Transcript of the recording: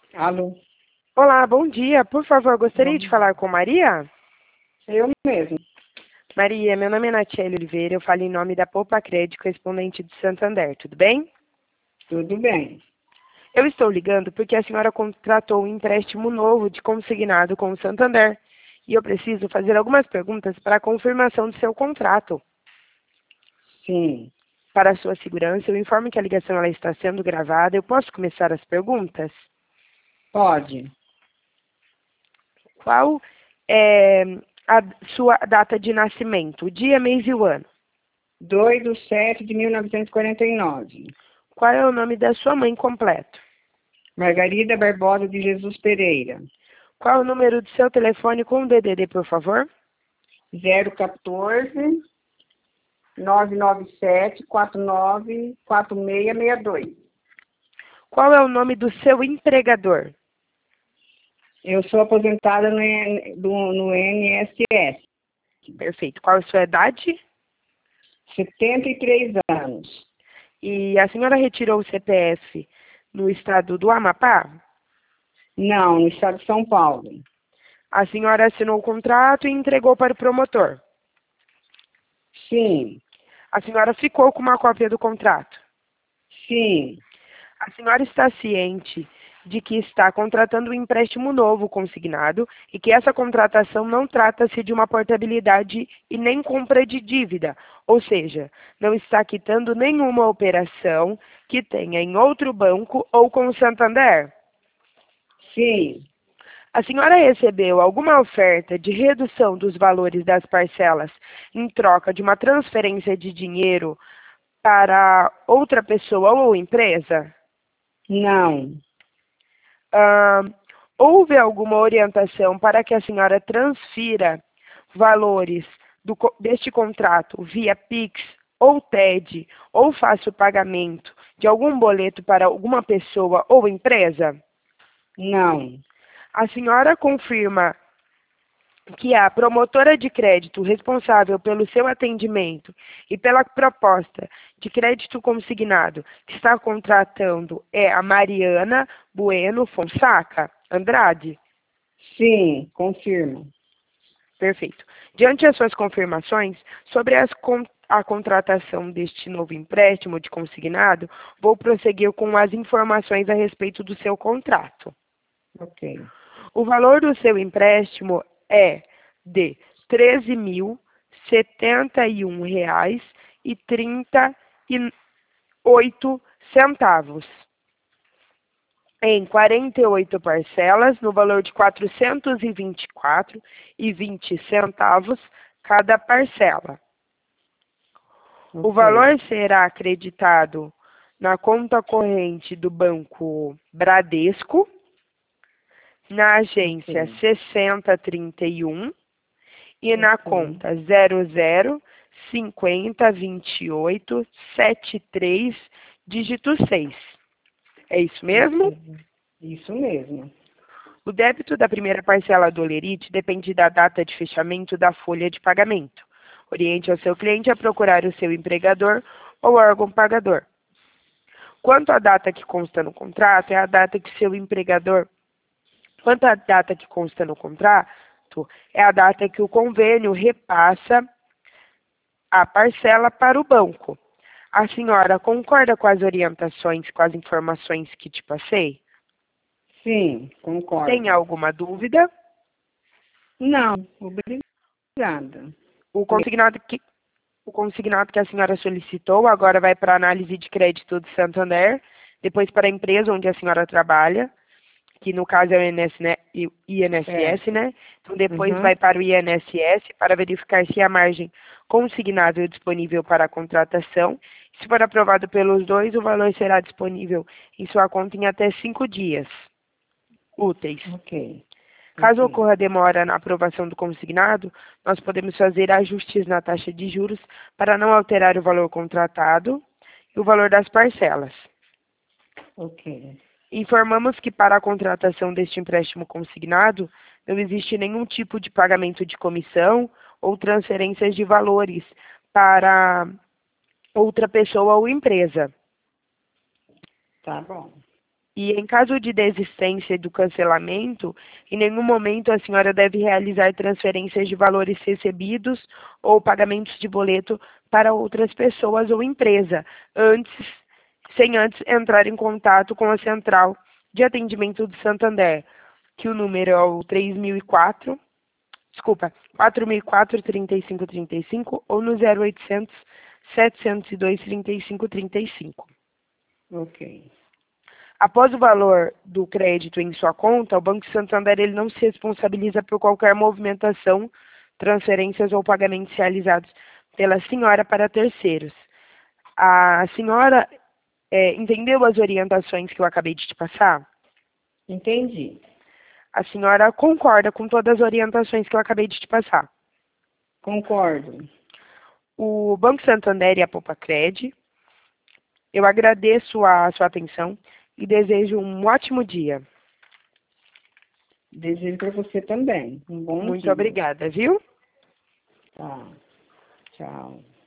Alô? Olá, bom dia. Por favor, gostaria de Bom, falar com Maria? eu mesmo. Maria, meu nome é Natiele Oliveira, eu falo em nome da Poupa Crédito, correspondente de Santander, tudo bem? Tudo bem. Eu estou ligando porque a senhora contratou um empréstimo novo de consignado com o Santander e eu preciso fazer algumas perguntas para a confirmação do seu contrato. Sim, Para a sua segurança, eu informo que a ligação ela está sendo gravada. Eu posso começar as perguntas? pode. Qual é a sua data de nascimento, o dia, mês e o ano? 2/7/1949. Qual é o nome da sua mãe completo? Margarida Barbosa de Jesus Pereira. Qual é o número do seu telefone com o DDD, por favor? 014 997 494662. Qual é o nome do seu empregador? Eu sou aposentada no INSS. Perfeito. Qual é a sua idade? 73 anos. E a senhora retirou o CPF no estado do Amapá? Não, no estado de São Paulo. A senhora assinou o contrato e entregou para o promotor. Sim, A senhora ficou com uma cópia do contrato. sim. A senhora está ciente de que está contratando um empréstimo novo consignado e que essa contratação não trata-se de uma portabilidade e nem compra de dívida, ou seja, não está quitando nenhuma operação que tenha em outro banco ou com o Santander. Sim. A senhora recebeu alguma oferta de redução dos valores das parcelas em troca de uma transferência de dinheiro para outra pessoa ou empresa? Não. Ah, houve alguma orientação para que a senhora transfira valores deste contrato via Pix ou TED ou faça o pagamento de algum boleto para alguma pessoa ou empresa? Não. A senhora confirma que a promotora de crédito responsável pelo seu atendimento e pela proposta de crédito consignado que está contratando é a Mariana Bueno Fonsaca Andrade? Sim, confirmo. Perfeito. Diante das suas confirmações sobre a contratação deste novo empréstimo de consignado, vou prosseguir com as informações a respeito do seu contrato. Ok. O valor do seu empréstimo é de R$ 13.071,38 em 48 parcelas, no valor de R$ 424,20 cada parcela. O Ok. valor será acreditado na conta corrente do Banco Bradesco, na agência Ok. 6031 e na Ok. conta 00502873, dígito 6. É isso mesmo? Isso mesmo. O débito da primeira parcela do Olerite depende da data de fechamento da folha de pagamento. Oriente ao seu cliente a procurar o seu empregador ou órgão pagador. Quanto à data que consta no contrato, é a data que seu empregador. Quanto à data que consta no contrato, é a data que o convênio repassa a parcela para o banco. A senhora concorda com as orientações, com as informações que te passei? Sim, Tem concordo. alguma dúvida? Não, obrigada. O consignado que, o consignado que a senhora solicitou agora vai para a análise de crédito do Santander, depois para a empresa onde a senhora trabalha, que no caso é o INSS, Certo. né? Então depois Uhum. vai para o INSS para verificar se há margem consignável disponível para a contratação. Se for aprovado pelos dois, o valor será disponível em sua conta em até 5 dias úteis. Ok. Caso Ok. ocorra demora na aprovação do consignado, nós podemos fazer ajustes na taxa de juros para não alterar o valor contratado e o valor das parcelas. Ok. Informamos que para a contratação deste empréstimo consignado, não existe nenhum tipo de pagamento de comissão ou transferências de valores para outra pessoa ou empresa. Tá bom. E em caso de desistência do cancelamento, em nenhum momento a senhora deve realizar transferências de valores recebidos ou pagamentos de boleto para outras pessoas ou empresa, sem antes entrar em contato com a Central de Atendimento do Santander, que o número é o 4004-3535 ou no 0800 702 3535. Ok. Após o valor do crédito em sua conta, o Banco Santander ele não se responsabiliza por qualquer movimentação, transferências ou pagamentos realizados pela senhora para terceiros. A senhora entendeu as orientações que eu acabei de te passar? Entendi. A senhora concorda com todas as orientações que eu acabei de te passar? Concordo. O Banco Santander e a Poupa-Cred, eu agradeço a sua atenção e desejo um ótimo dia. Desejo para você também. Um bom Muito dia. obrigada, viu? Tá. Tchau.